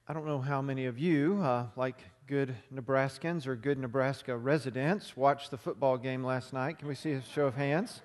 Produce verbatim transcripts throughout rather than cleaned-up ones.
I don't know how many of you, uh, like good Nebraskans or good Nebraska residents, watched the football game last night. Can we see a show of hands?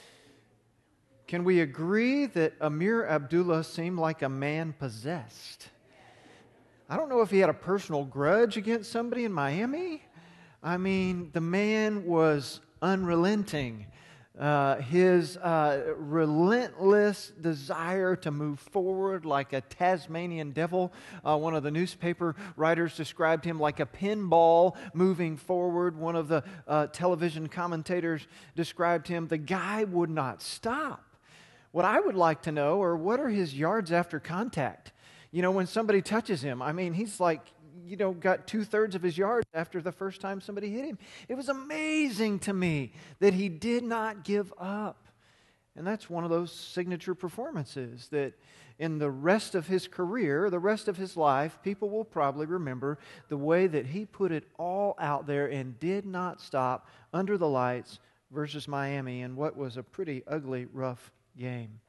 Can we agree that Amir Abdullah seemed like a man possessed? I don't know if he had a personal grudge against somebody in Miami. I mean, the man was unrelenting. Uh, his uh, relentless desire to move forward like a Tasmanian devil. Uh, one of the newspaper writers described him like a pinball moving forward. One of the uh, television commentators described him, the guy would not stop. What I would like to know are what are his yards after contact? You know, when somebody touches him, I mean, he's like, you know, got two-thirds of his yards after the first time somebody hit him. It was amazing to me that he did not give up. And that's one of those signature performances that in the rest of his career, the rest of his life, people will probably remember the way that he put it all out there and did not stop under the lights versus Miami in what was a pretty ugly, rough game.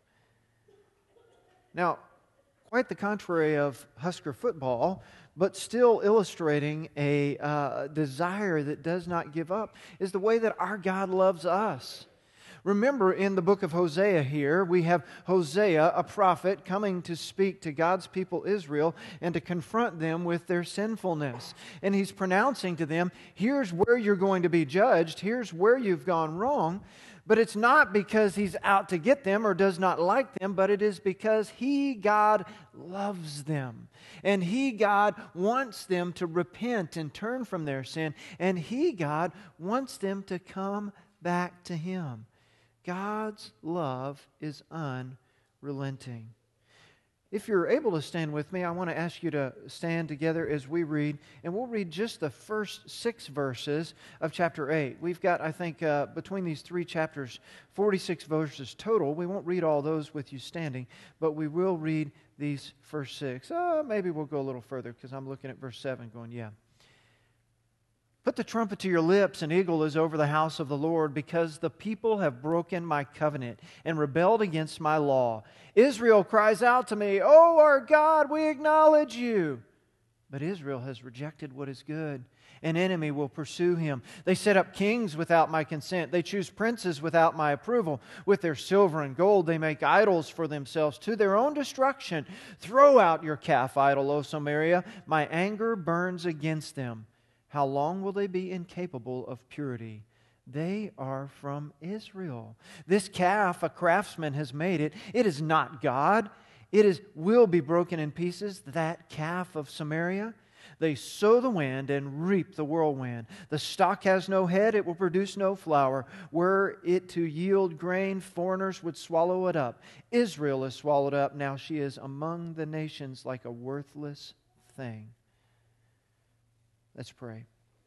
Now, quite the contrary of Husker football, but still illustrating a uh, desire that does not give up, is the way that our God loves us. Remember, in the book of Hosea here, we have Hosea, a prophet, coming to speak to God's people Israel and to confront them with their sinfulness. And he's pronouncing to them, here's where you're going to be judged, here's where you've gone wrong. But it's not because he's out to get them or does not like them, but it is because he, God, loves them. And he, God, wants them to repent and turn from their sin. And he, God, wants them to come back to him. God's love is unrelenting. If you're able to stand with me, I want to ask you to stand together as we read, and we'll read just the first six verses of chapter eight. We've got, I think, uh, between these three chapters, forty-six verses total. We won't read all those with you standing, but we will read these first six. Uh, maybe we'll go a little further because I'm looking at verse seven going, yeah. Put the trumpet to your lips, an eagle is over the house of the Lord, because the people have broken my covenant and rebelled against my law. Israel cries out to me, "Oh, our God, we acknowledge you." But Israel has rejected what is good. An enemy will pursue him. They set up kings without my consent. They choose princes without my approval. With their silver and gold they make idols for themselves to their own destruction. Throw out your calf idol, O Samaria. My anger burns against them. How long will they be incapable of purity? They are from Israel. This calf, a craftsman has made it. It is not God. It is will be broken in pieces, that calf of Samaria. They sow the wind and reap the whirlwind. The stalk has no head, it will produce no flower. Were it to yield grain, foreigners would swallow it up. Israel is swallowed up. Now she is among the nations like a worthless thing. Let's pray.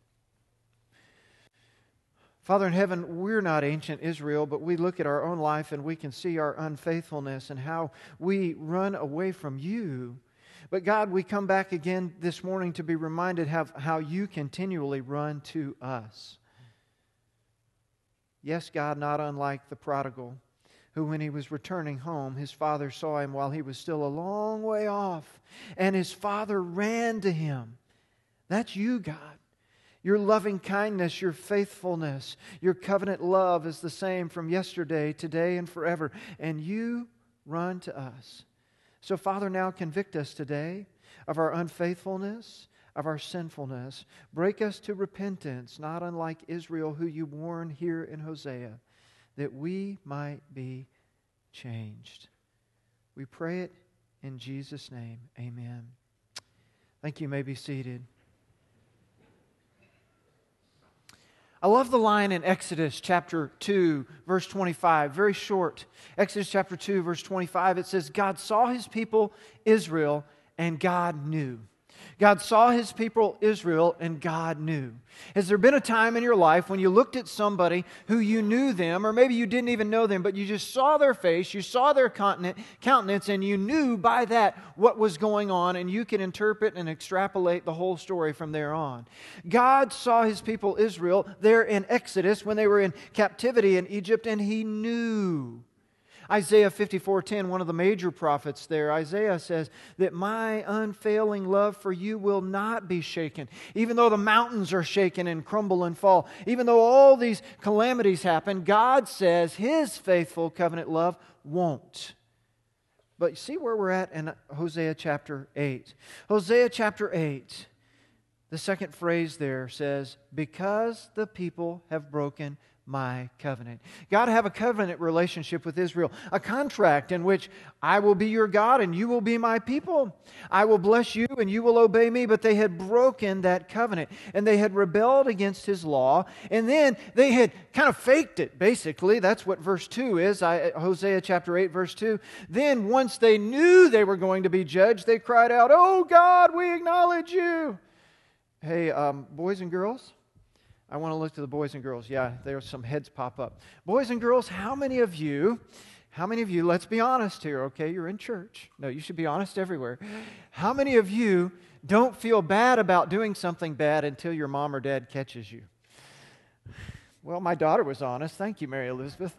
Father in heaven, we're not ancient Israel, but we look at our own life and we can see our unfaithfulness and how we run away from you. But God, we come back again this morning to be reminded of how you continually run to us. Yes, God, not unlike the prodigal, who when he was returning home, his father saw him while he was still a long way off, and his father ran to him. That's you, God. Your loving kindness, your faithfulness, your covenant love is the same from yesterday, today, and forever. And you run to us. So, Father, now convict us today of our unfaithfulness, of our sinfulness. Break us to repentance, not unlike Israel, who you warn here in Hosea, that we might be changed. We pray it in Jesus' name. Amen. Thank you. You may be seated. I love the line in Exodus chapter two, verse twenty-five, very short. Exodus chapter two, verse twenty-five, it says, God saw His people Israel, and God knew. God saw His people Israel, and God knew. Has there been a time in your life when you looked at somebody who you knew them, or maybe you didn't even know them, but you just saw their face, you saw their countenance, and you knew by that what was going on, and you could interpret and extrapolate the whole story from there on? God saw His people Israel there in Exodus when they were in captivity in Egypt, and He knew. Isaiah fifty-four ten, one of the major prophets there, Isaiah says that my unfailing love for you will not be shaken. Even though the mountains are shaken and crumble and fall, even though all these calamities happen, God says His faithful covenant love won't. But see where we're at in Hosea chapter eight. Hosea chapter eight, the second phrase there says, because the people have broken my covenant. God have a covenant relationship with Israel, a contract in which I will be your God and you will be my people. I will bless you and you will obey me. But they had broken that covenant and they had rebelled against His law, and then they had kind of faked it, basically. That's what verse two is, I, Hosea chapter eight, verse two. Then once they knew they were going to be judged, they cried out, "Oh God, we acknowledge you." Hey, um, boys and girls, I want to look to the boys and girls. Yeah, there's some heads pop up. Boys and girls, how many of you, how many of you, let's be honest here, okay? You're in church. No, you should be honest everywhere. How many of you don't feel bad about doing something bad until your mom or dad catches you? Well, my daughter was honest. Thank you, Mary Elizabeth.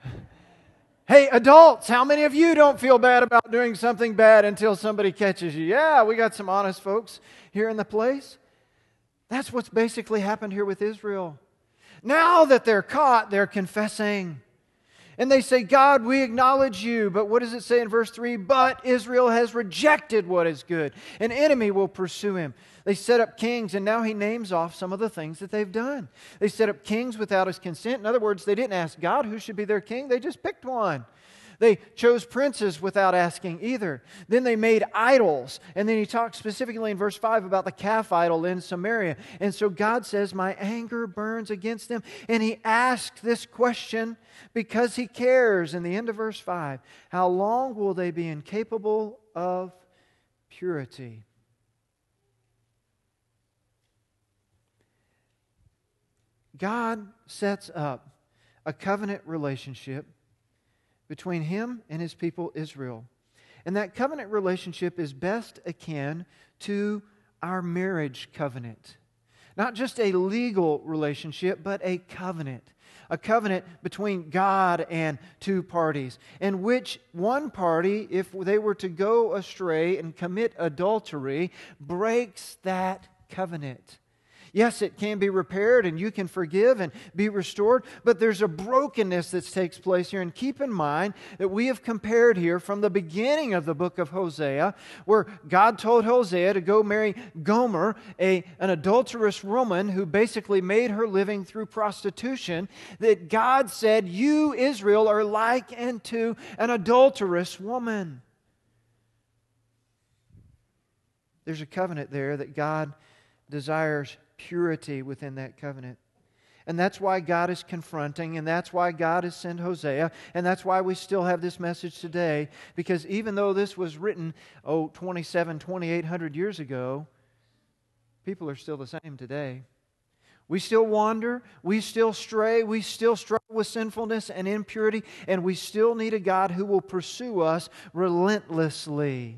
Hey, adults, how many of you don't feel bad about doing something bad until somebody catches you? Yeah, we got some honest folks here in the place. That's what's basically happened here with Israel. Now that they're caught, they're confessing. And they say, God, we acknowledge you. But what does it say in verse three? But Israel has rejected what is good. An enemy will pursue him. They set up kings, and now he names off some of the things that they've done. They set up kings without His consent. In other words, they didn't ask God who should be their king. They just picked one. They chose princes without asking either. Then they made idols. And then he talks specifically in verse five about the calf idol in Samaria. And so God says, my anger burns against them. And He asks this question because He cares. In the end of verse five, how long will they be incapable of purity? God sets up a covenant relationship between Him and His people Israel. And that covenant relationship is best akin to our marriage covenant. Not just a legal relationship, but a covenant. A covenant between God and two parties, in which one party, if they were to go astray and commit adultery, breaks that covenant. Yes, it can be repaired and you can forgive and be restored, but there's a brokenness that takes place here. And keep in mind that we have compared here from the beginning of the book of Hosea, where God told Hosea to go marry Gomer, a, an adulterous woman who basically made her living through prostitution, that God said, you, Israel, are like unto an adulterous woman. There's a covenant there that God desires purity within that covenant. And that's why God is confronting, and that's why God has sent Hosea, and that's why we still have this message today, because even though this was written, oh, twenty-seven, twenty-eight hundred years ago, people are still the same today. We still wander, we still stray, we still struggle with sinfulness and impurity, and we still need a God who will pursue us relentlessly.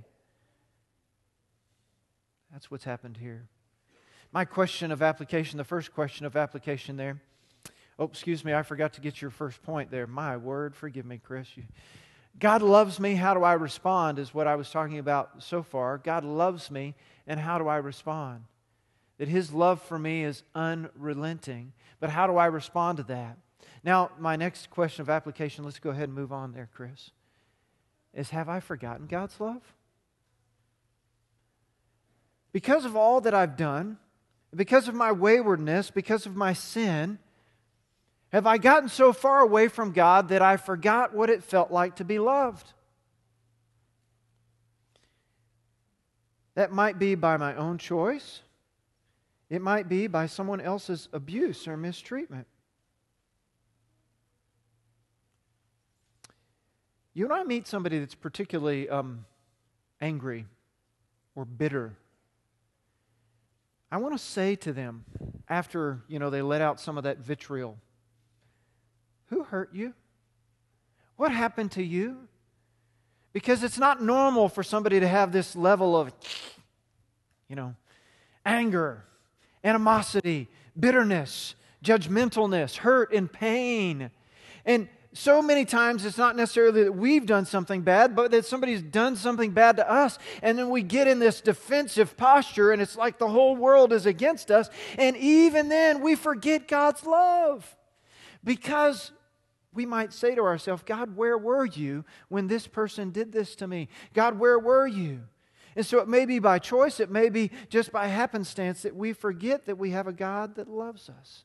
That's what's happened here. My question of application, the first question of application there. Oh, excuse me, I forgot to get your first point there. My word, forgive me, Chris. You, God loves me, how do I respond is what I was talking about so far. God loves me, and how do I respond? That His love for me is unrelenting. But how do I respond to that? Now, my next question of application, let's go ahead and move on there, Chris, is have I forgotten God's love? Because of all that I've done, because of my waywardness, because of my sin, have I gotten so far away from God that I forgot what it felt like to be loved? That might be by my own choice. It might be by someone else's abuse or mistreatment. You and I meet somebody that's particularly um, angry or bitter. I want to say to them, after, you know, they let out some of that vitriol, who hurt you? What happened to you? Because it's not normal for somebody to have this level of, you know, anger, animosity, bitterness, judgmentalness, hurt and pain. And so many times it's not necessarily that we've done something bad, but that somebody's done something bad to us. And then we get in this defensive posture, and it's like the whole world is against us. And even then, we forget God's love. Because we might say to ourselves, God, where were you when this person did this to me? God, where were you? And so it may be by choice, it may be just by happenstance that we forget that we have a God that loves us.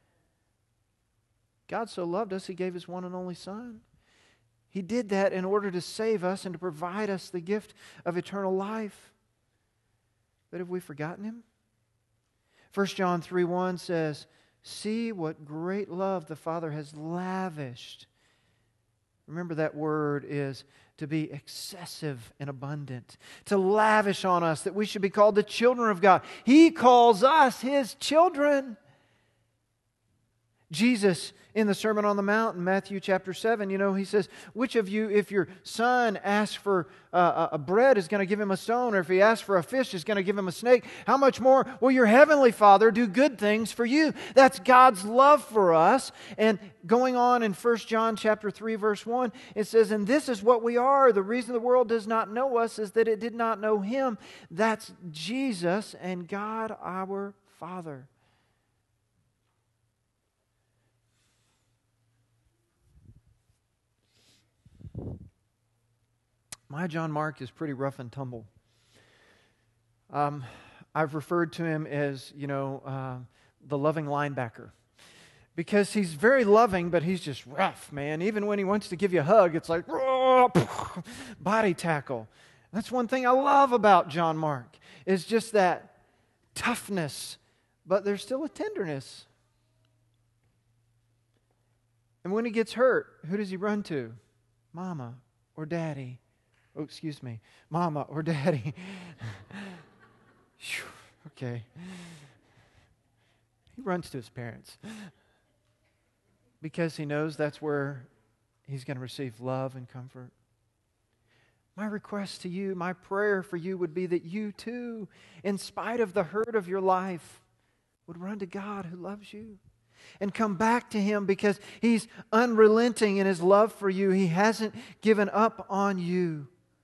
God so loved us, He gave His one and only Son. He did that in order to save us and to provide us the gift of eternal life. But have we forgotten Him? First John three one says, see what great love the Father has lavished. Remember, that word is to be excessive and abundant, to lavish on us, that we should be called the children of God. He calls us His children. Jesus, in the Sermon on the Mount in Matthew chapter seven, you know, He says, which of you, if your son asks for uh, a bread, is going to give him a stone, or if he asks for a fish, is going to give him a snake? How much more will your heavenly Father do good things for you? That's God's love for us. And going on in First John chapter three, verse one, it says, and this is what we are. The reason the world does not know us is that it did not know Him. That's Jesus and God our Father. My John Mark is pretty rough and tumble. Um, I've referred to him as, you know, uh, the loving linebacker. Because he's very loving, but he's just rough, man. Even when he wants to give you a hug, it's like, body tackle. That's one thing I love about John Mark, is just that toughness, but there's still a tenderness. And when he gets hurt, who does he run to? Mama or Daddy. Oh, excuse me. Mama or Daddy. Okay. He runs to his parents because he knows that's where he's going to receive love and comfort. My request to you, my prayer for you would be that you too, in spite of the hurt of your life, would run to God who loves you and come back to Him because He's unrelenting in His love for you. He hasn't given up on you.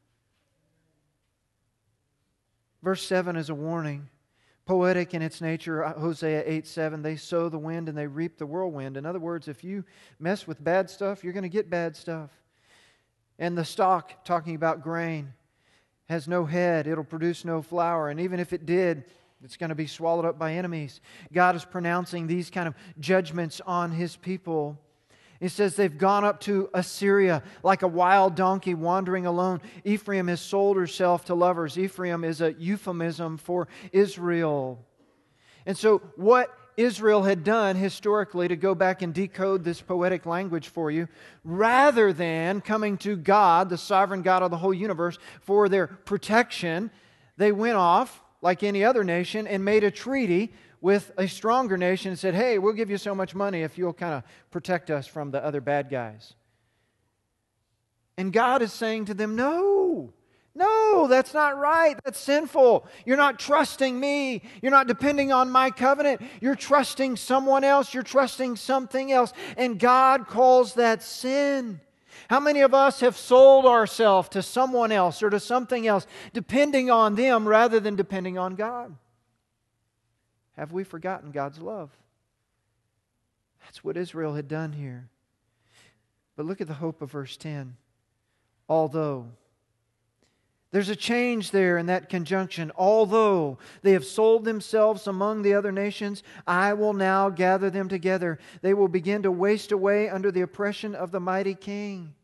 Verse seven is a warning. Poetic in its nature, Hosea eight seven, they sow the wind and they reap the whirlwind. In other words, if you mess with bad stuff, you're going to get bad stuff. And the stalk, talking about grain, has no head. It'll produce no flour. And even if it did, it's going to be swallowed up by enemies. God is pronouncing these kind of judgments on His people. He says they've gone up to Assyria like a wild donkey wandering alone. Ephraim has sold herself to lovers. Ephraim is a euphemism for Israel. And so what Israel had done historically, to go back and decode this poetic language for you, rather than coming to God, the sovereign God of the whole universe, for their protection, they went off like any other nation and made a treaty with a stronger nation and said, hey, we'll give you so much money if you'll kind of protect us from the other bad guys. And God is saying to them, no, no, that's not right. That's sinful. You're not trusting me. You're not depending on my covenant. You're trusting someone else. You're trusting something else. And God calls that sin. How many of us have sold ourselves to someone else or to something else, depending on them rather than depending on God? Have we forgotten God's love? That's what Israel had done here. But look at the hope of verse ten. Although. There's a change there in that conjunction. Although they have sold themselves among the other nations, I will now gather them together. They will begin to waste away under the oppression of the mighty king.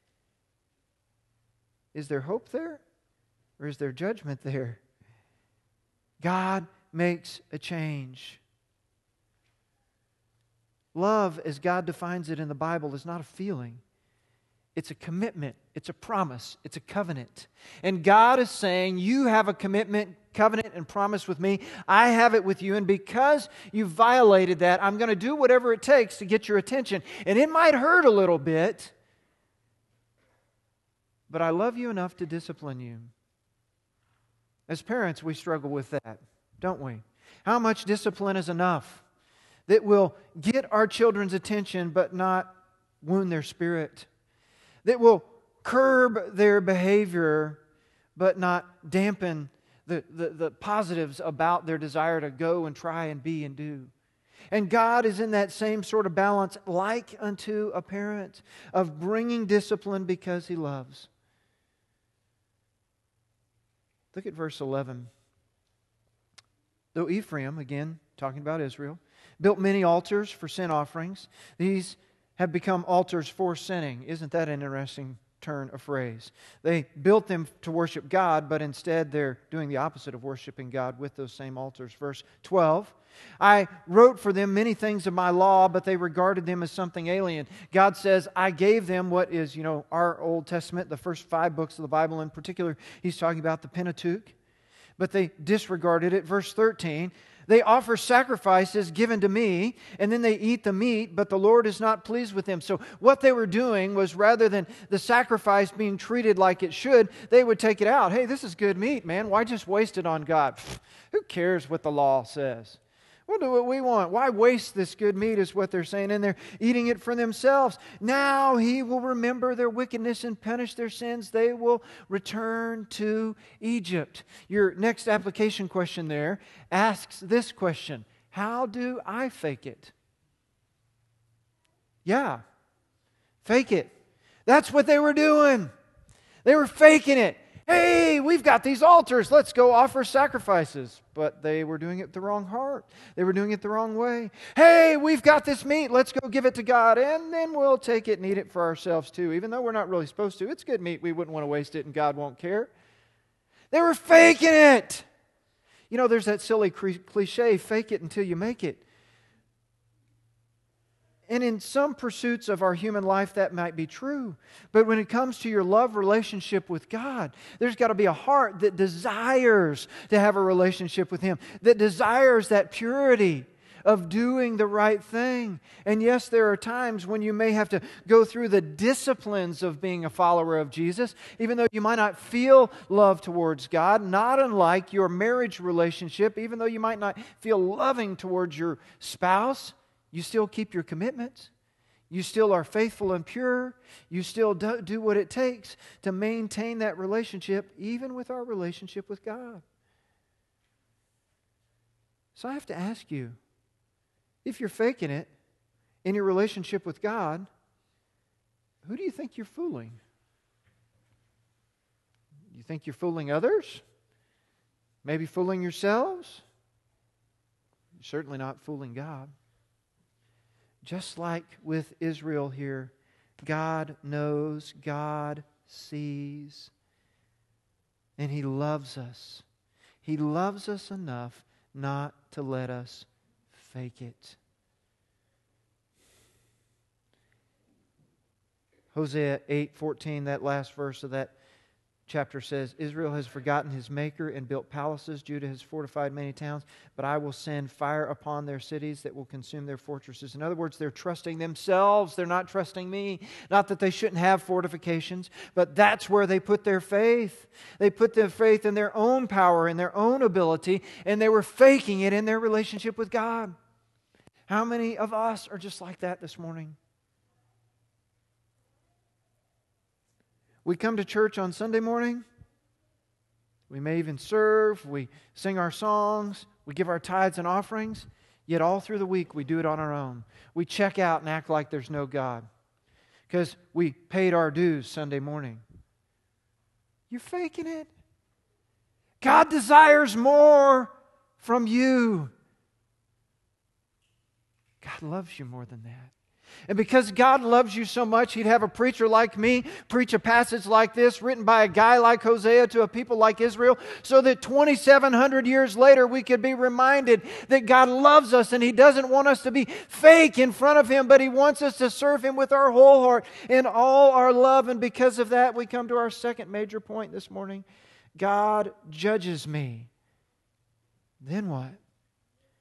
Is there hope there? Or is there judgment there? God makes a change. Love, as God defines it in the Bible, is not a feeling. It's a commitment. It's a promise. It's a covenant. And God is saying, you have a commitment, covenant, and promise with me. I have it with you. And because you violated that, I'm going to do whatever it takes to get your attention. And it might hurt a little bit, but I love you enough to discipline you. As parents, we struggle with that, don't we? How much discipline is enough that will get our children's attention but not wound their spirit, that will curb their behavior but not dampen the, the, the positives about their desire to go and try and be and do. And God is in that same sort of balance, like unto a parent, of bringing discipline because He loves. Look at verse eleven. Though Ephraim, again, talking about Israel, built many altars for sin offerings, these have become altars for sinning. Isn't that an interesting turn of phrase? They built them to worship God, but instead they're doing the opposite of worshiping God with those same altars. Verse twelve, I wrote for them many things of my law, but they regarded them as something alien. God says, I gave them what is, you know, our Old Testament, the first five books of the Bible in particular. He's talking about the Pentateuch, but they disregarded it. Verse thirteen, they offer sacrifices given to me, and then they eat the meat, but the Lord is not pleased with them. So what they were doing was, rather than the sacrifice being treated like it should, they would take it out. Hey, this is good meat, man. Why just waste it on God? Pfft, who cares what the law says? We'll do what we want. Why waste this good meat is what they're saying, and they're eating it for themselves. Now He will remember their wickedness and punish their sins. They will return to Egypt. Your next application question there asks this question: how do I fake it? Yeah, fake it. That's what they were doing. They were faking it. Hey, we've got these altars. Let's go offer sacrifices. But they were doing it the wrong heart. They were doing it the wrong way. Hey, we've got this meat. Let's go give it to God, and then we'll take it and eat it for ourselves too. Even though we're not really supposed to. It's good meat. We wouldn't want to waste it, and God won't care. They were faking it. You know, there's that silly cliche, fake it until you make it. And in some pursuits of our human life, that might be true. But when it comes to your love relationship with God, there's got to be a heart that desires to have a relationship with Him, that desires that purity of doing the right thing. And yes, there are times when you may have to go through the disciplines of being a follower of Jesus, even though you might not feel love towards God, not unlike your marriage relationship, even though you might not feel loving towards your spouse. You still keep your commitments. You still are faithful and pure. You still do, do what it takes to maintain that relationship, even with our relationship with God. So I have to ask you, if you're faking it in your relationship with God, who do you think you're fooling? You think you're fooling others? Maybe fooling yourselves? You're certainly not fooling God. Just like with Israel here, God knows, God sees, and He loves us. He loves us enough not to let us fake it. Hosea eight fourteen, that last verse of that chapter says, Israel has forgotten his Maker and built palaces. Judah has fortified many towns, but I will send fire upon their cities that will consume their fortresses. In other words, they're trusting themselves. They're not trusting me. Not that they shouldn't have fortifications, but that's where they put their faith. They put their faith in their own power, in their own ability, and they were faking it in their relationship with God. How many of us are just like that this morning? We come to church on Sunday morning. We may even serve. We sing our songs. We give our tithes and offerings. Yet all through the week we do it on our own. We check out and act like there's no God because we paid our dues Sunday morning. You're faking it. God desires more from you. God loves you more than that. And because God loves you so much, He'd have a preacher like me preach a passage like this, written by a guy like Hosea to a people like Israel, so that twenty-seven hundred years later we could be reminded that God loves us and He doesn't want us to be fake in front of Him, but He wants us to serve Him with our whole heart and all our love. And because of that, we come to our second major point this morning. God judges me. Then what?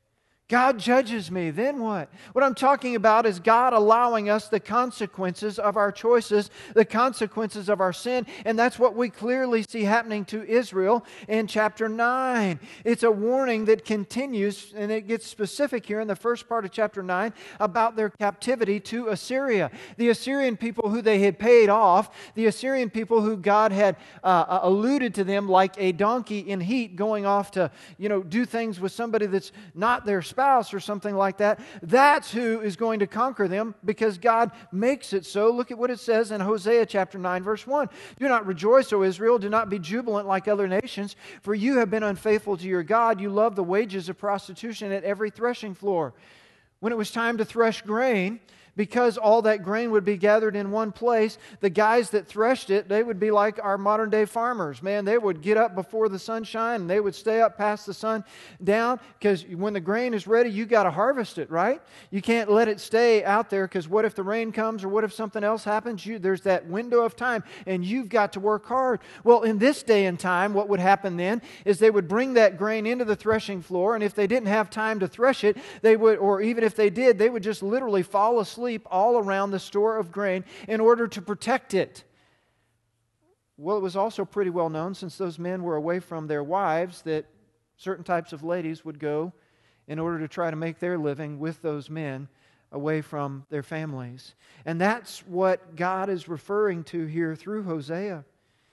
God judges me, then what? What I'm talking about is God allowing us the consequences of our choices, the consequences of our sin, and that's what we clearly see happening to Israel in chapter nine. It's a warning that continues, and it gets specific here in the first part of chapter nine about their captivity to Assyria. The Assyrian people who they had paid off, the Assyrian people who God had uh, alluded to them like a donkey in heat going off to, you know, do things with somebody that's not their spouse or something like that. That's who is going to conquer them because God makes it so. Look at what it says in Hosea chapter nine verse one. Do not rejoice, O Israel. Do not be jubilant like other nations, for you have been unfaithful to your God. You love the wages of prostitution at every threshing floor. When it was time to thresh grain, because all that grain would be gathered in one place, the guys that threshed it, they would be like our modern day farmers. Man, they would get up before the sun shine and they would stay up past the sun down, because when the grain is ready, you got to harvest it, right? You can't let it stay out there, because what if the rain comes or what if something else happens? You, there's that window of time and you've got to work hard. Well, in this day and time, what would happen then is they would bring that grain into the threshing floor, and if they didn't have time to thresh it, they would, or even if they did, they would just literally fall asleep all around the store of grain in order to protect it. Well, it was also pretty well known, since those men were away from their wives, that certain types of ladies would go in order to try to make their living with those men away from their families. And that's what God is referring to here through Hosea.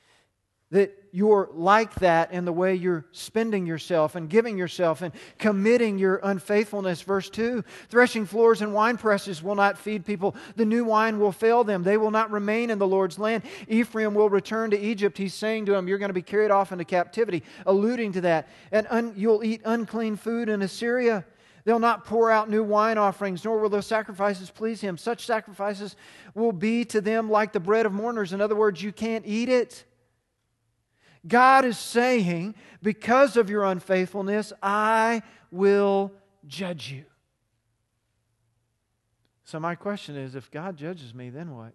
That you're like that in the way you're spending yourself and giving yourself and committing your unfaithfulness. Verse two, threshing floors and wine presses will not feed people. The new wine will fail them. They will not remain in the Lord's land. Ephraim will return to Egypt. He's saying to him, you're going to be carried off into captivity, alluding to that. And un- you'll eat unclean food in Assyria. They'll not pour out new wine offerings, nor will those sacrifices please him. Such sacrifices will be to them like the bread of mourners. In other words, you can't eat it. God is saying, because of your unfaithfulness, I will judge you. So my question is, if God judges me, then what?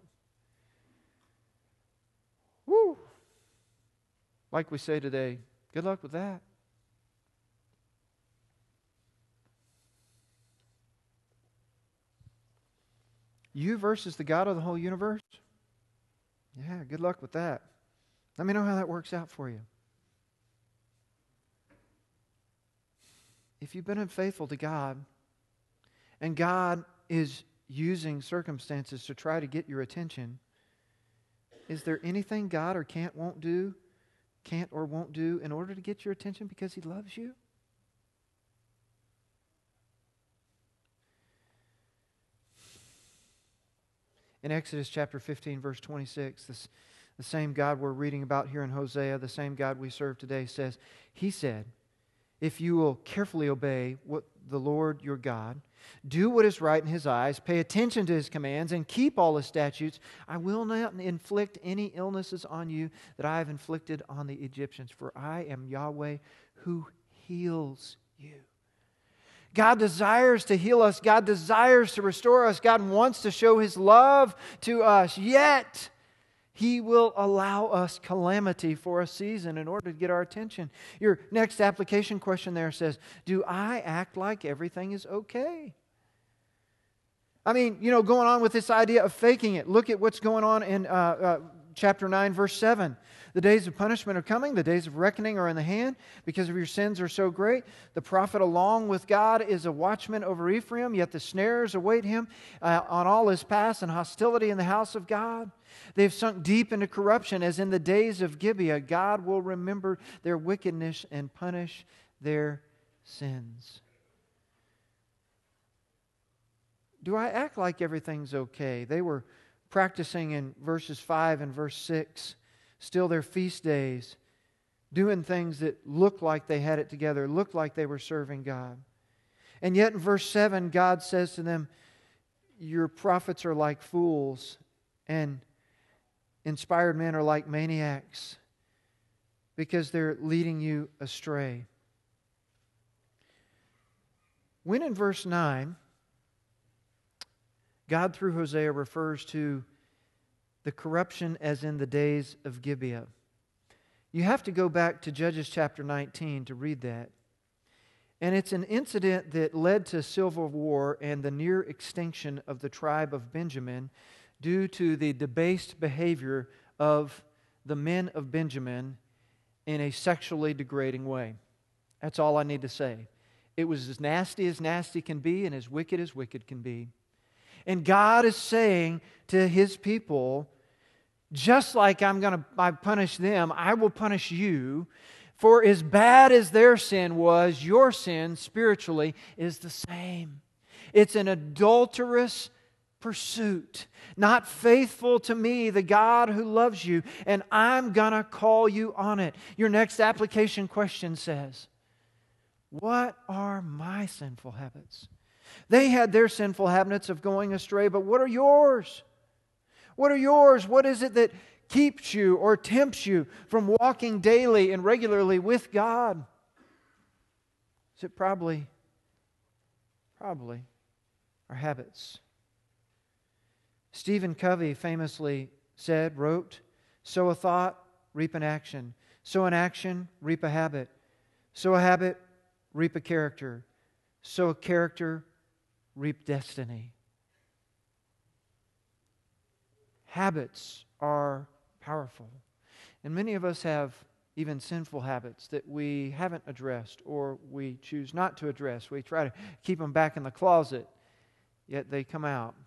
Woo! Like we say today, good luck with that. You versus the God of the whole universe? Yeah, good luck with that. Let me know how that works out for you. If you've been unfaithful to God, and God is using circumstances to try to get your attention, is there anything God or can't won't do, can't or won't do in order to get your attention because He loves you? In Exodus chapter fifteen, verse twenty-six, this the same God we're reading about here in Hosea, the same God we serve today, says, He said, if you will carefully obey what the Lord your God, do what is right in His eyes, pay attention to His commands, and keep all His statutes, I will not inflict any illnesses on you that I have inflicted on the Egyptians, for I am Yahweh who heals you. God desires to heal us. God desires to restore us. God wants to show His love to us, yet He will allow us calamity for a season in order to get our attention. Your next application question there says, do I act like everything is okay? I mean, you know, going on with this idea of faking it. Look at what's going on in uh, uh, chapter nine, verse seven. The days of punishment are coming. The days of reckoning are in the hand because of your sins are so great. The prophet along with God is a watchman over Ephraim, yet the snares await him uh, on all his paths and hostility in the house of God. They've sunk deep into corruption as in the days of Gibeah. God will remember their wickedness and punish their sins. Do I act like everything's okay? They were practicing in verses five and verse six. Still their feast days, doing things that looked like they had it together, looked like they were serving God. And yet in verse seven, God says to them, your prophets are like fools, and inspired men are like maniacs, because they're leading you astray. When in verse nine, God through Hosea refers to the corruption as in the days of Gibeah. You have to go back to Judges chapter nineteen to read that. And it's an incident that led to civil war and the near extinction of the tribe of Benjamin due to the debased behavior of the men of Benjamin in a sexually degrading way. That's all I need to say. It was as nasty as nasty can be and as wicked as wicked can be. And God is saying to His people, just like I'm going to punish them, I will punish you. For as bad as their sin was, your sin spiritually is the same. It's an adulterous pursuit, not faithful to me, the God who loves you, and I'm going to call you on it. Your next application question says, what are my sinful habits? They had their sinful habits of going astray, but what are yours? What are yours? What is it that keeps you or tempts you from walking daily and regularly with God? Is it probably, probably our habits? Stephen Covey famously said, wrote, sow a thought, reap an action. Sow an action, reap a habit. Sow a habit, reap a character. Sow a character, reap destiny. Habits are powerful. And many of us have even sinful habits that we haven't addressed or we choose not to address. We try to keep them back in the closet, yet they come out.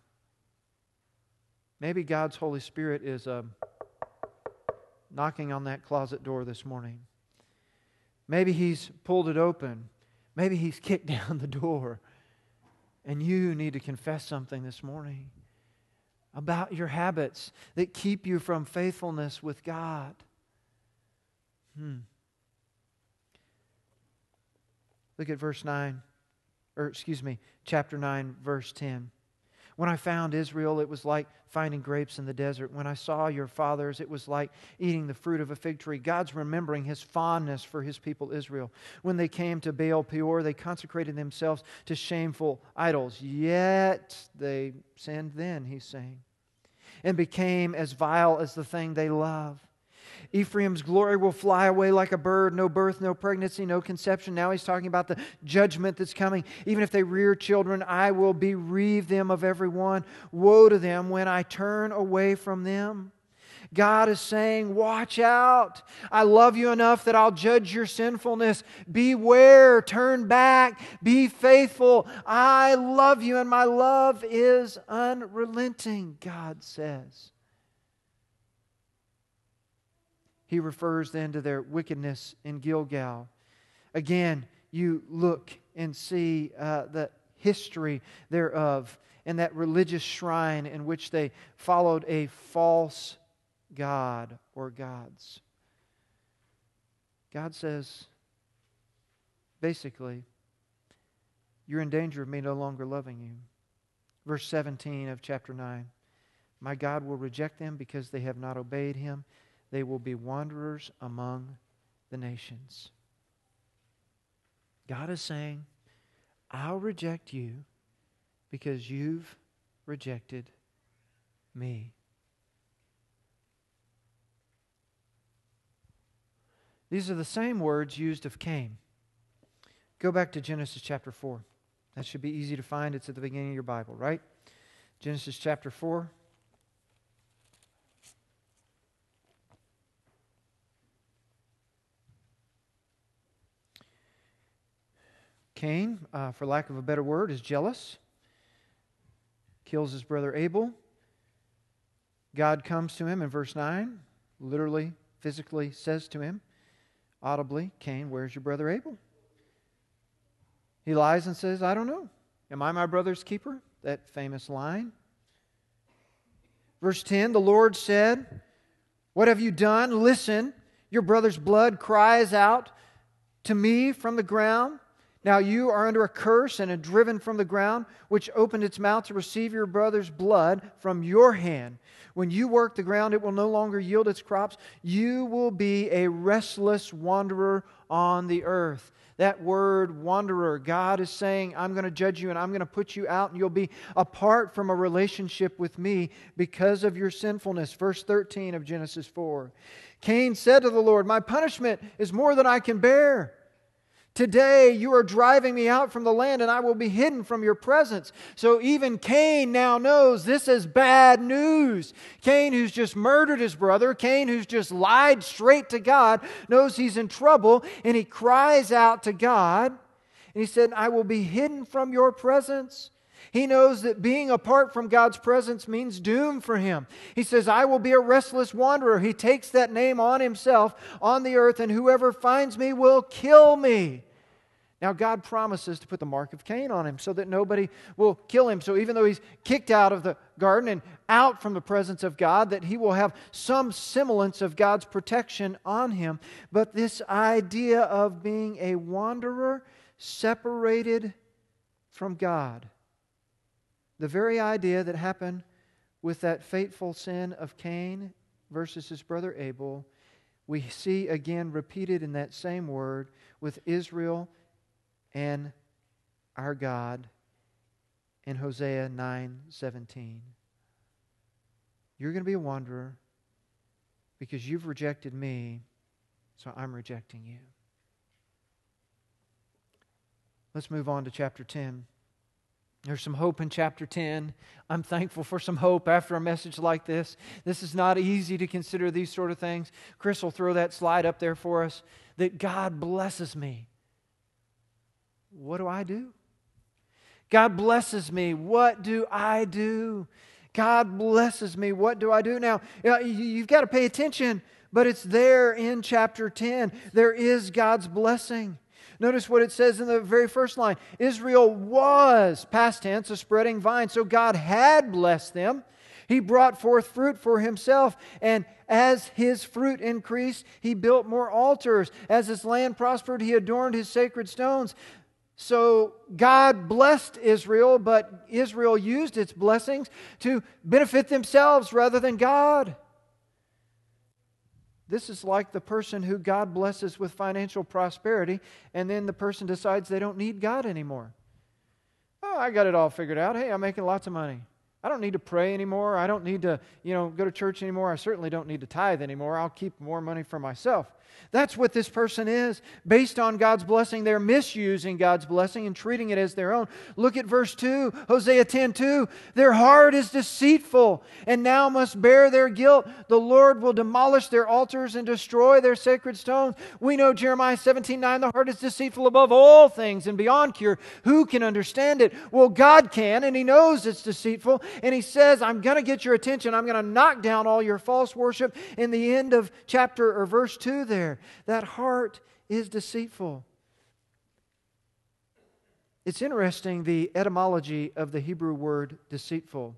Maybe God's Holy Spirit is uh, knocking on that closet door this morning. Maybe He's pulled it open. Maybe He's kicked down the door. And you need to confess something this morning about your habits that keep you from faithfulness with God. Hmm. Look at verse nine, or excuse me, chapter nine, verse ten. When I found Israel, it was like finding grapes in the desert. When I saw your fathers, it was like eating the fruit of a fig tree. God's remembering His fondness for His people Israel. When they came to Baal Peor, they consecrated themselves to shameful idols. Yet they sinned then, He's saying, and became as vile as the thing they love. Ephraim's glory will fly away like a bird. No birth, no pregnancy, no conception. Now He's talking about the judgment that's coming. Even if they rear children, I will bereave them of every one. Woe to them when I turn away from them. God is saying, watch out. I love you enough that I'll judge your sinfulness. Beware, turn back, be faithful. I love you and my love is unrelenting, God says. He refers then to their wickedness in Gilgal. Again, you look and see uh, the history thereof and that religious shrine in which they followed a false god or gods. God says, basically, you're in danger of me no longer loving you. Verse seventeen of chapter nine. My God will reject them because they have not obeyed Him. They will be wanderers among the nations. God is saying, I'll reject you because you've rejected me. These are the same words used of Cain. Go back to Genesis chapter four. That should be easy to find. It's at the beginning of your Bible, right? Genesis chapter four. Cain, uh, for lack of a better word, is jealous. Kills his brother Abel. God comes to him in verse nine, literally, physically says to him, audibly, Cain, where's your brother Abel? He lies and says, I don't know. Am I my brother's keeper? That famous line. Verse ten, the Lord said, what have you done? Listen, your brother's blood cries out to me from the ground. Now you are under a curse and are driven from the ground, which opened its mouth to receive your brother's blood from your hand. When you work the ground, it will no longer yield its crops. You will be a restless wanderer on the earth. That word wanderer, God is saying, I'm going to judge you and I'm going to put you out and you'll be apart from a relationship with me because of your sinfulness. Verse thirteen of Genesis four. Cain said to the Lord, my punishment is more than I can bear. Today you are driving me out from the land, and I will be hidden from your presence. So even Cain now knows this is bad news. Cain, who's just murdered his brother, Cain, who's just lied straight to God, knows he's in trouble, and he cries out to God. And he said, I will be hidden from your presence. He knows that being apart from God's presence means doom for him. He says, I will be a restless wanderer. He takes that name on himself on the earth, and whoever finds me will kill me. Now, God promises to put the mark of Cain on him so that nobody will kill him. So even though he's kicked out of the garden and out from the presence of God, that he will have some semblance of God's protection on him. But this idea of being a wanderer separated from God, the very idea that happened with that fateful sin of Cain versus his brother Abel, we see again repeated in that same word with Israel and our God in Hosea nine seventeen. You're going to be a wanderer because you've rejected me, so I'm rejecting you. Let's move on to chapter ten. There's some hope in chapter ten. I'm thankful for some hope after a message like this. This is not easy to consider these sort of things. Chris will throw that slide up there for us. That God blesses me. What do I do? God blesses me. What do I do? God blesses me. What do I do? Now, you've got to pay attention, but it's there in chapter ten. There is God's blessing. Notice what it says in the very first line. Israel was, past tense, a spreading vine. So God had blessed them. He brought forth fruit for Himself. And as His fruit increased, He built more altars. As His land prospered, He adorned His sacred stones. So God blessed Israel, but Israel used its blessings to benefit themselves rather than God. This is like the person who God blesses with financial prosperity, and then the person decides they don't need God anymore. Oh, I got it all figured out. Hey, I'm making lots of money. I don't need to pray anymore. I don't need to, you know, go to church anymore. I certainly don't need to tithe anymore. I'll keep more money for myself. That's what this person is. Based on God's blessing, they're misusing God's blessing and treating it as their own. Look at verse two, Hosea ten two. Their heart is deceitful and now must bear their guilt. The Lord will demolish their altars and destroy their sacred stones. We know Jeremiah seventeen nine, the heart is deceitful above all things and beyond cure. Who can understand it? Well, God can, and He knows it's deceitful. And He says, I'm going to get your attention. I'm going to knock down all your false worship in the end of chapter or verse two there. That heart is deceitful. It's interesting, the etymology of the Hebrew word deceitful.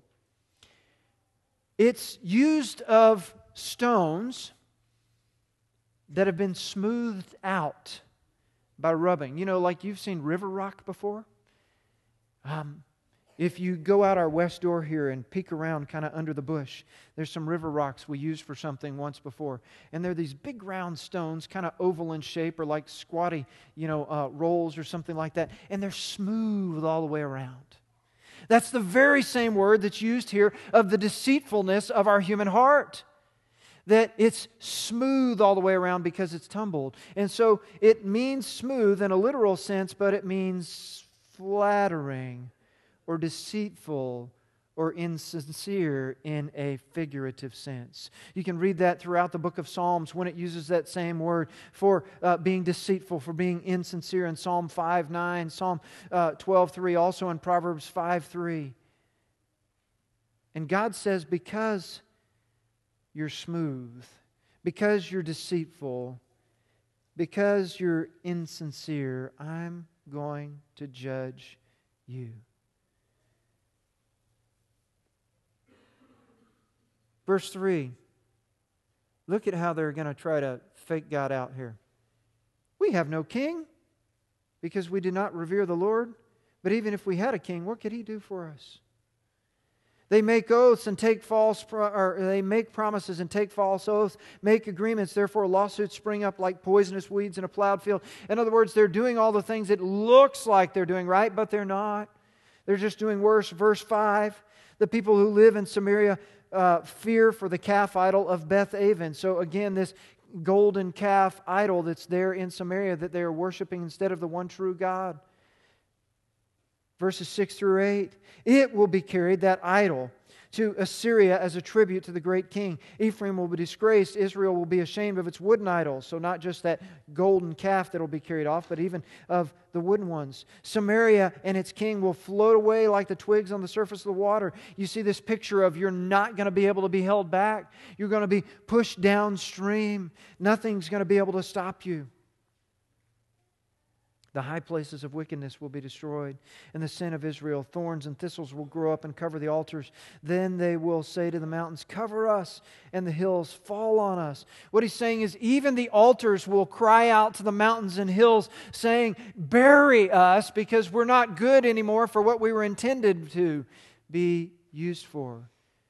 It's used of stones that have been smoothed out by rubbing. You know, like you've seen river rock before. Um, If you go out our west door here and peek around kind of under the bush, there's some river rocks we used for something once before. And they're these big round stones, kind of oval in shape or like squatty, you know, uh, rolls or something like that. And they're smooth all the way around. That's the very same word that's used here of the deceitfulness of our human heart. That it's smooth all the way around because it's tumbled. And so it means smooth in a literal sense, but it means flattering, or deceitful, or insincere in a figurative sense. You can read that throughout the book of Psalms when it uses that same word for uh, being deceitful, for being insincere in Psalm five nine, Psalm uh, twelve three, also in Proverbs five three. And God says, because you're smooth, because you're deceitful, because you're insincere, I'm going to judge you. Verse three, look at how they're going to try to fake God out here. We have no king because we did not revere the Lord. But even if we had a king, what could He do for us? They make oaths and take false, or they make promises and take false oaths, make agreements, therefore lawsuits spring up like poisonous weeds in a plowed field. In other words, they're doing all the things it looks like they're doing right, but they're not. They're just doing worse. Verse five, the people who live in Samaria Uh, fear for the calf idol of Beth Aven. So again, this golden calf idol that's there in Samaria that they are worshiping instead of the one true God. Verses six through eight. It will be carried, that idol, to Assyria as a tribute to the great king. Ephraim will be disgraced. Israel will be ashamed of its wooden idols. So not just that golden calf that will be carried off, but even of the wooden ones. Samaria and its king will float away like the twigs on the surface of the water. You see this picture of you're not going to be able to be held back. You're going to be pushed downstream. Nothing's going to be able to stop you. The high places of wickedness will be destroyed, and the sin of Israel, thorns and thistles will grow up and cover the altars. Then they will say to the mountains, cover us, and the hills fall on us. What he's saying is even the altars will cry out to the mountains and hills, saying, bury us, because we're not good anymore for what we were intended to be used for.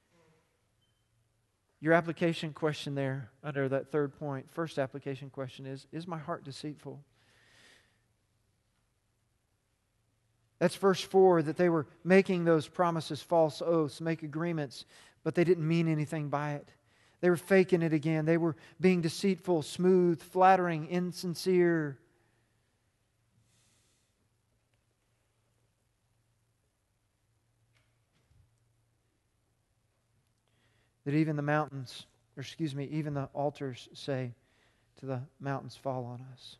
Your application question there under that third point, first application question is, is my heart deceitful? That's verse four, that they were making those promises, false oaths, make agreements, but they didn't mean anything by it. They were faking it again. They were being deceitful, smooth, flattering, insincere. That even the mountains, or excuse me, even the altars say to the mountains, fall on us.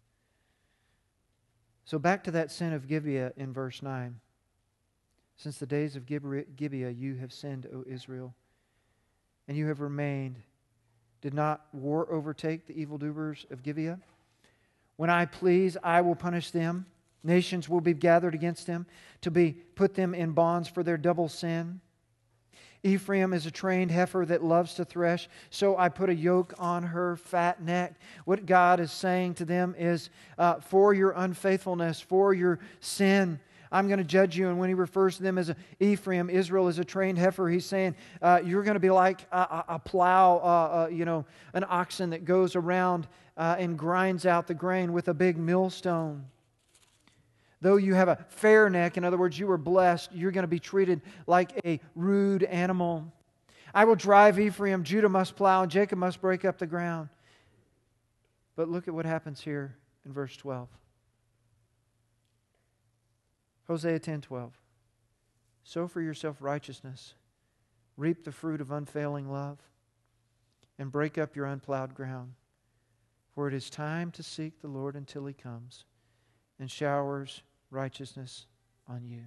So back to that sin of Gibeah in verse nine. Since the days of Gibeah you have sinned, O Israel, and you have remained. Did not war overtake the evildoers of Gibeah? When I please, I will punish them. Nations will be gathered against them to be put them in bonds for their double sin. Ephraim is a trained heifer that loves to thresh, so I put a yoke on her fat neck. What God is saying to them is, uh, for your unfaithfulness, for your sin, I'm going to judge you. And when he refers to them as a Ephraim, Israel is a trained heifer, he's saying, uh, you're going to be like a, a, a plow, uh, uh, you know, an oxen that goes around uh, and grinds out the grain with a big millstone. Though you have a fair neck, in other words, you are blessed, you're going to be treated like a rude animal. I will drive Ephraim, Judah must plow, and Jacob must break up the ground. But look at what happens here in verse twelve. Hosea ten twelve. Sow for yourself righteousness, reap the fruit of unfailing love, and break up your unplowed ground. For it is time to seek the Lord until He comes and showers righteousness on you.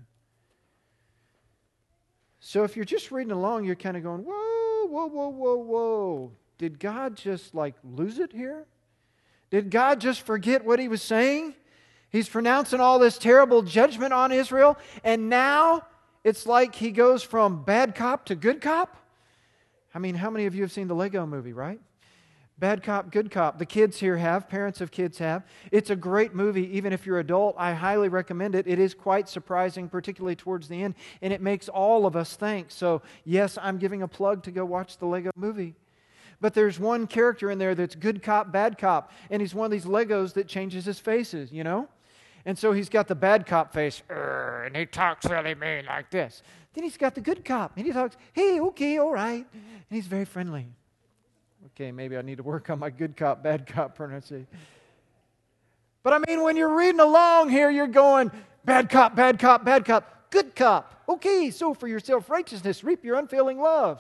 So if you're just reading along, you're kind of going, whoa, whoa, whoa, whoa, whoa. Did God just like lose it here? Did God just forget what He was saying? He's pronouncing all this terrible judgment on Israel, and now it's like He goes from bad cop to good cop? I mean, how many of you have seen the Lego movie, right? Bad cop, good cop. The kids here have, parents of kids have. It's a great movie, even if you're adult. I highly recommend it. It is quite surprising, particularly towards the end, and it makes all of us think. So, yes, I'm giving a plug to go watch the Lego movie. But there's one character in there that's good cop, bad cop, and he's one of these Legos that changes his faces, you know? And so he's got the bad cop face, and he talks really mean like this. Then he's got the good cop, and he talks, hey, okay, all right. And he's very friendly. Okay, maybe I need to work on my good cop, bad cop pronunciation. But I mean, when you're reading along here, you're going, bad cop, bad cop, bad cop, good cop. Okay, sow for yourself righteousness, reap your unfailing love.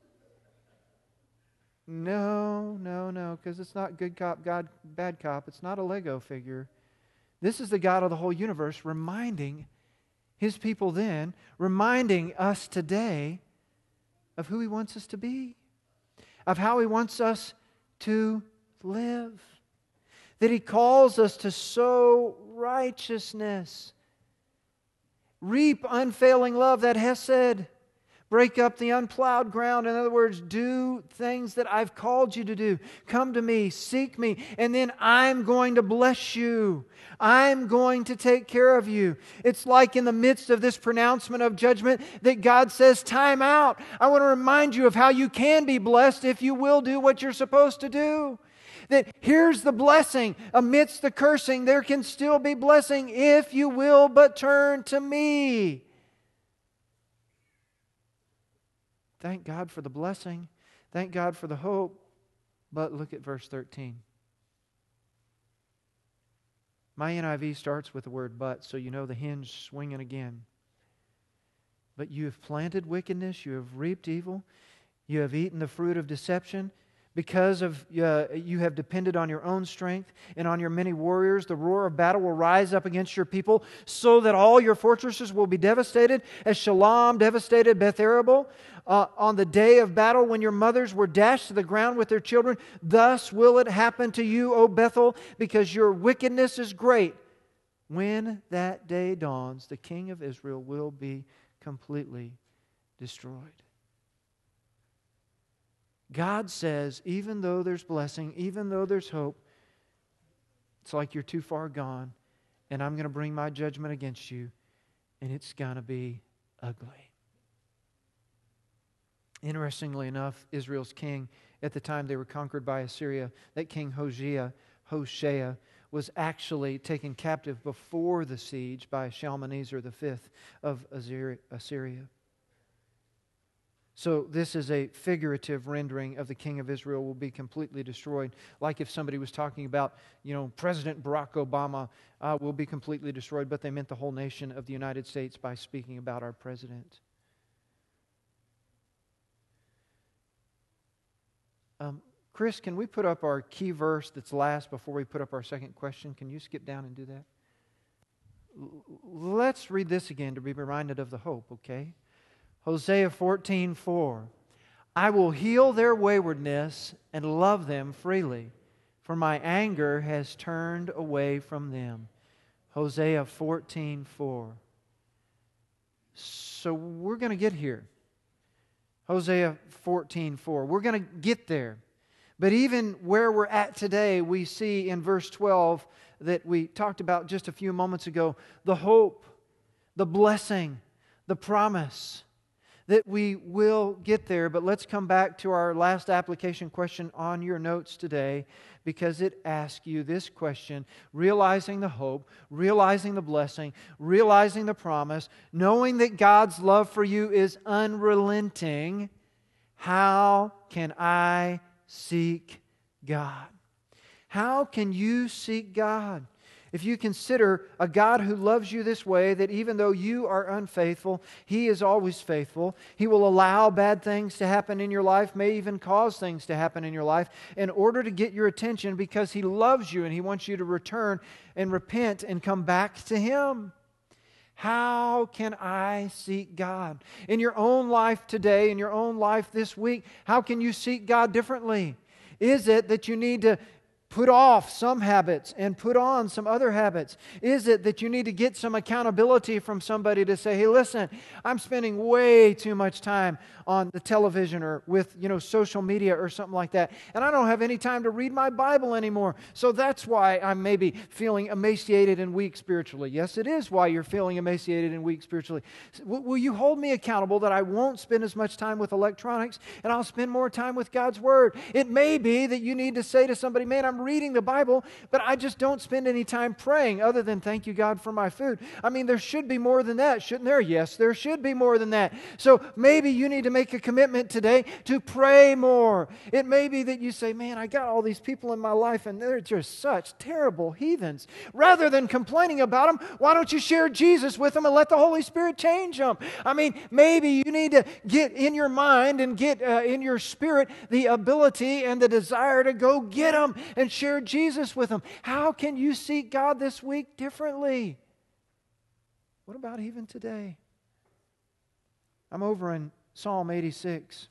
No, no, no, because it's not good cop, God, bad cop. It's not a Lego figure. This is the God of the whole universe reminding His people then, reminding us today of who He wants us to be, of how He wants us to live. That He calls us to sow righteousness, reap unfailing love, that hesed, break up the unplowed ground. In other words, do things that I've called you to do. Come to me, seek me, and then I'm going to bless you. I'm going to take care of you. It's like in the midst of this pronouncement of judgment that God says, time out. I want to remind you of how you can be blessed if you will do what you're supposed to do. That here's the blessing. Amidst the cursing, there can still be blessing if you will but turn to me. Thank God for the blessing. Thank God for the hope. But look at verse thirteen. My N I V starts with the word but, so you know the hinge swinging again. But you have planted wickedness, you have reaped evil, you have eaten the fruit of deception. Because of uh, you have depended on your own strength and on your many warriors, the roar of battle will rise up against your people, so that all your fortresses will be devastated, as Shalom devastated Beth Arabel uh, on the day of battle, when your mothers were dashed to the ground with their children. Thus will it happen to you, O Bethel, because your wickedness is great. When that day dawns, the king of Israel will be completely destroyed. God says, even though there's blessing, even though there's hope, it's like you're too far gone, and I'm going to bring my judgment against you, and it's going to be ugly. Interestingly enough, Israel's king, at the time they were conquered by Assyria, that king Hoshea, Hoshea was actually taken captive before the siege by Shalmaneser the fifth of Assyria. So this is a figurative rendering of the king of Israel will be completely destroyed. Like if somebody was talking about, you know, President Barack Obama uh, will be completely destroyed, but they meant the whole nation of the United States by speaking about our president. Um, Chris, can we put up our key verse that's last before we put up our second question? Can you skip down and do that? L- let's read this again to be reminded of the hope, okay? Hosea fourteen four. I will heal their waywardness and love them freely, for my anger has turned away from them. Hosea fourteen four. So we're going to get here. Hosea fourteen four. We're going to get there. But even where we're at today, we see in verse twelve that we talked about just a few moments ago, the hope, the blessing, the promise that we will get there. But let's come back to our last application question on your notes today, because it asks you this question: realizing the hope, realizing the blessing, realizing the promise, knowing that God's love for you is unrelenting, how can I seek God? How can you seek God? If you consider a God who loves you this way, that even though you are unfaithful, He is always faithful. He will allow bad things to happen in your life, may even cause things to happen in your life, in order to get your attention, because He loves you and He wants you to return and repent and come back to Him. How can I seek God? In your own life today, in your own life this week, how can you seek God differently? Is it that you need to put off some habits and put on some other habits? Is it that you need to get some accountability from somebody to say, hey, listen, I'm spending way too much time on the television or with, you know, social media or something like that, and I don't have any time to read my Bible anymore. So that's why I'm maybe feeling emaciated and weak spiritually. Yes, it is why you're feeling emaciated and weak spiritually. Will you hold me accountable that I won't spend as much time with electronics and I'll spend more time with God's Word? It may be that you need to say to somebody, man, I'm reading the Bible, but I just don't spend any time praying other than thank you, God, for my food. I mean, there should be more than that, shouldn't there? Yes, there should be more than that. So maybe you need to make a commitment today to pray more. It may be that you say, man, I got all these people in my life and they're just such terrible heathens. Rather than complaining about them, why don't you share Jesus with them and let the Holy Spirit change them? I mean, maybe you need to get in your mind and get uh, in your spirit the ability and the desire to go get them and share Jesus with them. How can you seek God this week differently? What about even today? I'm over in Psalm eighty-six.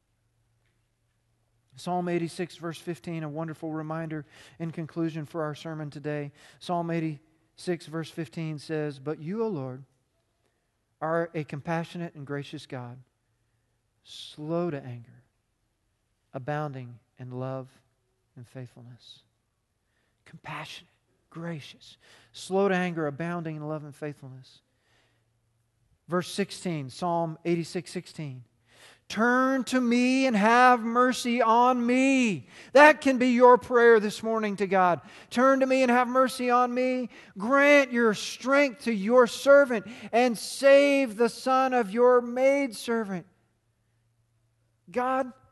Psalm eighty-six, verse fifteen, a wonderful reminder in conclusion for our sermon today. Psalm eighty-six, verse fifteen says, but you, O Lord, are a compassionate and gracious God, slow to anger, abounding in love and faithfulness. Compassionate, gracious, slow to anger, abounding in love and faithfulness. Verse sixteen, Psalm eighty-six, sixteen. Turn to me and have mercy on me. That can be your prayer this morning to God. Turn to me and have mercy on me. Grant your strength to your servant and save the son of your maidservant. God,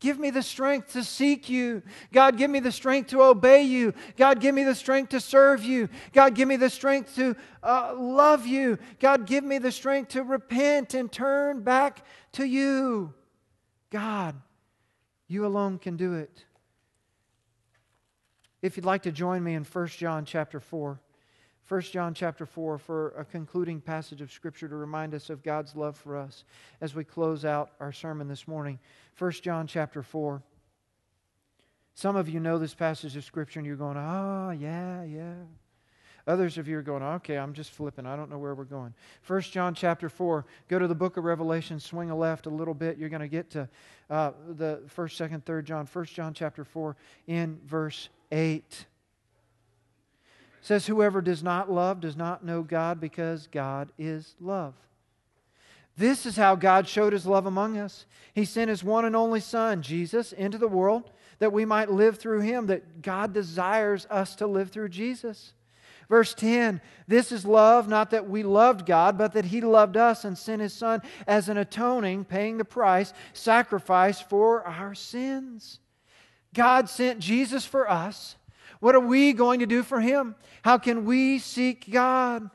give me the strength to seek You. God, give me the strength to obey You. God, give me the strength to serve You. God, give me the strength to uh, love You. God, give me the strength to repent and turn back to You. God, You alone can do it. If you'd like to join me in First John chapter four, First John chapter four for a concluding passage of Scripture to remind us of God's love for us as we close out our sermon this morning. First John chapter four. Some of you know this passage of Scripture and you're going, oh, yeah, yeah. Others of you are going, okay, I'm just flipping. I don't know where we're going. First John chapter four. Go to the book of Revelation, swing a left a little bit. You're going to get to uh, the first, second, third John. First John chapter four in verse eight. It says, whoever does not love does not know God, because God is love. This is how God showed His love among us. He sent His one and only Son, Jesus, into the world that we might live through Him, that God desires us to live through Jesus. Verse ten, this is love, not that we loved God, but that He loved us and sent His Son as an atoning, paying the price, sacrifice for our sins. God sent Jesus for us. What are we going to do for Him? How can we seek God?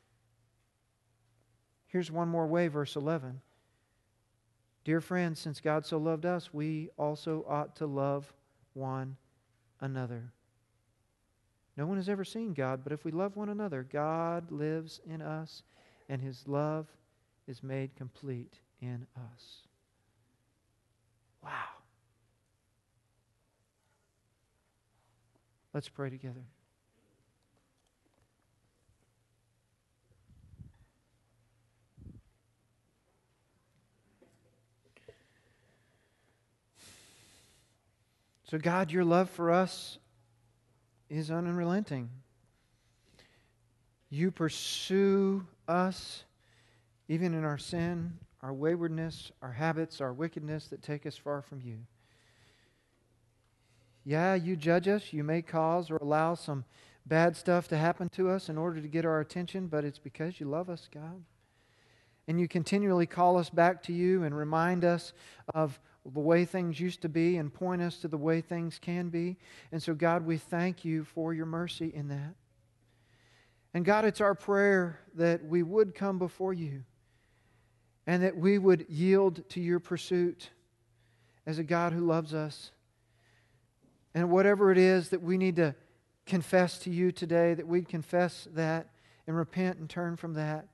Here's one more way, verse eleven. Dear friends, since God so loved us, we also ought to love one another. No one has ever seen God, but if we love one another, God lives in us, and His love is made complete in us. Wow. Let's pray together. So God, Your love for us is unrelenting. You pursue us even in our sin, our waywardness, our habits, our wickedness that take us far from You. Yeah, You judge us. You may cause or allow some bad stuff to happen to us in order to get our attention, but it's because You love us, God. And You continually call us back to You and remind us of the way things used to be and point us to the way things can be. And so, God, we thank You for Your mercy in that. And God, it's our prayer that we would come before You and that we would yield to Your pursuit as a God who loves us. And whatever it is that we need to confess to You today, that we'd confess that and repent and turn from that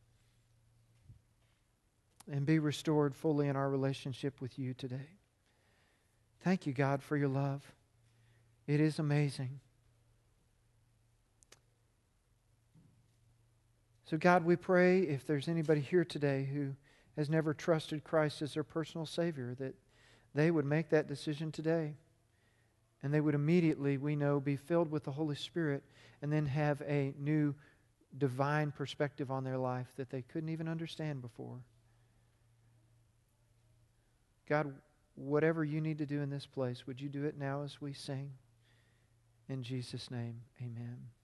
and be restored fully in our relationship with You today. Thank You, God, for Your love. It is amazing. So, God, we pray if there's anybody here today who has never trusted Christ as their personal Savior, that they would make that decision today. And they would immediately, we know, be filled with the Holy Spirit and then have a new divine perspective on their life that they couldn't even understand before. God, whatever You need to do in this place, would You do it now as we sing? In Jesus' name, amen.